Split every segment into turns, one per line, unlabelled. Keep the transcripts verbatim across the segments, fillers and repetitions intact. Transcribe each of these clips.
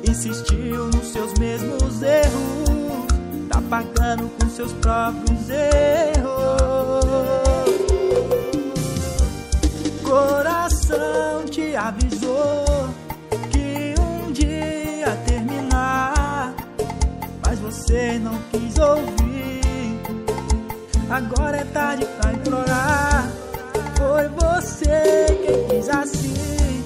insistiu nos seus mesmos erros, tá pagando com seus próprios erros. Coração te avisou que um dia ia terminar, mas você não quis ouvir. Agora é tarde pra implorar. Foi você quem quis assim,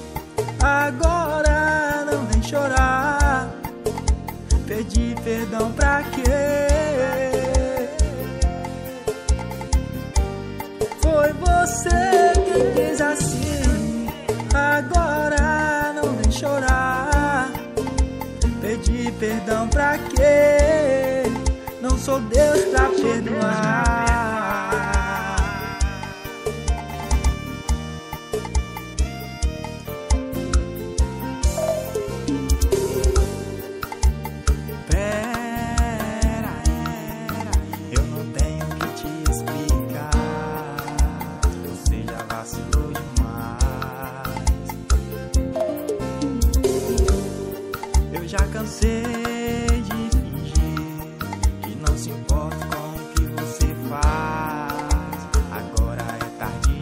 agora não vem chorar. Pedir perdão pra quê? Foi você quem quis assim, agora não vem chorar. Pedir perdão pra quê? Não sou Deus pra perdoar. Já cansei de fingir que não se importa com o que você faz. Agora é tarde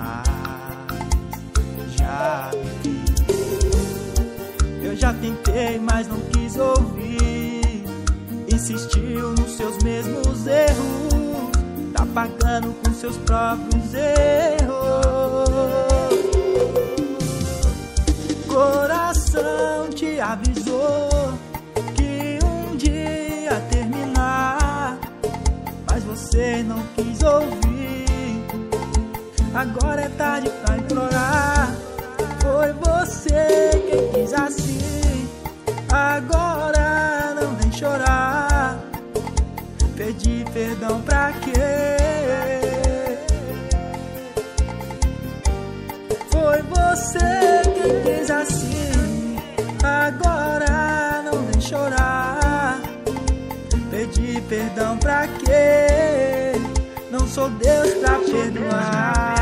demais. Já me eu já tentei, mas não quis ouvir. Insistiu nos seus mesmos erros, tá pagando com seus próprios erros. Coração te avisou que um dia ia terminar, mas você não quis ouvir. Agora é tarde pra implorar. Foi você quem quis assim, agora não vem chorar. Pedir perdão pra quê? Foi você quem quis assim, agora não vem chorar. Pedir perdão pra quê? Não sou Deus pra perdoar.